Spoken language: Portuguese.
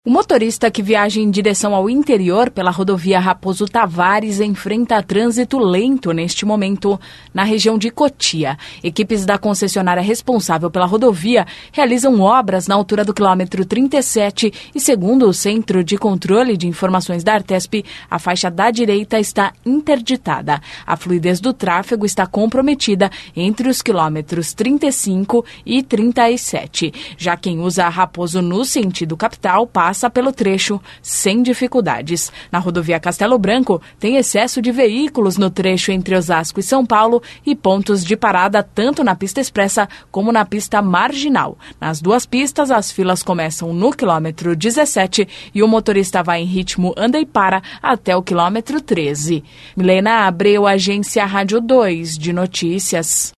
O motorista que viaja em direção ao interior pela rodovia Raposo Tavares enfrenta trânsito lento neste momento na região de Cotia. Equipes da concessionária responsável pela rodovia realizam obras na altura do quilômetro 37 e, segundo o Centro de Controle de Informações da Artesp, a faixa da direita está interditada. A fluidez do tráfego está comprometida entre os quilômetros 35 e 37. Já quem usa a Raposo no sentido capital passa pelo trecho sem dificuldades. Na rodovia Castelo Branco, tem excesso de veículos no trecho entre Osasco e São Paulo e pontos de parada tanto na pista expressa como na pista marginal. Nas duas pistas, as filas começam no quilômetro 17 e o motorista vai em ritmo anda e para até o quilômetro 13. Milena Abreu, Agência Rádio 2 de Notícias.